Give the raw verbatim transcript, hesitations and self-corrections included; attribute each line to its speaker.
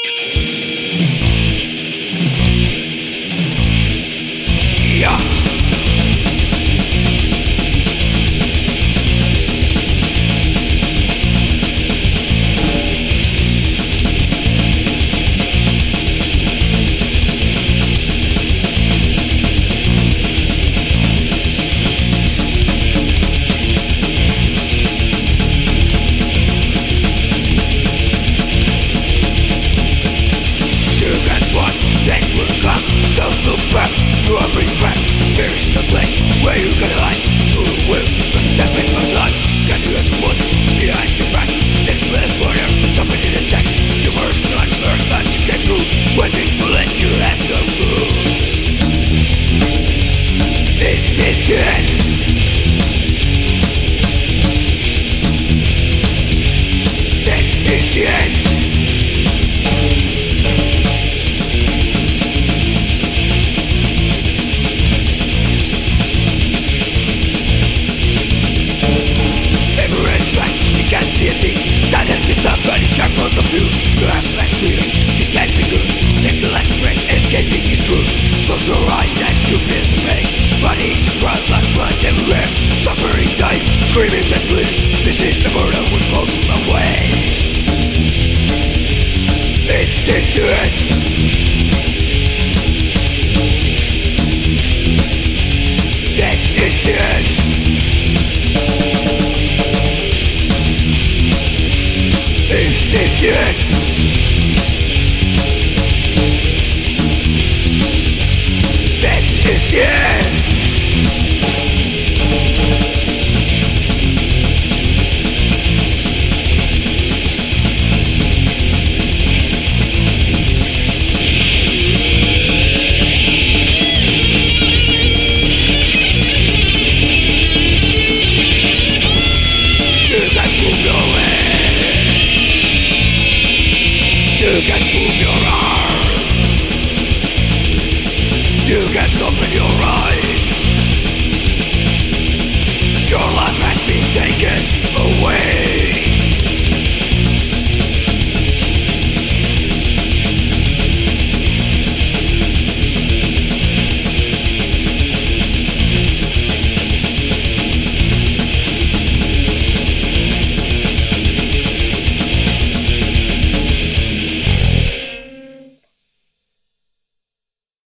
Speaker 1: Screaming and bleeding, this is the murder we float away. It's distant. Death is dead. It's distant. Death is dead. You can move your arms. You can open your eyes.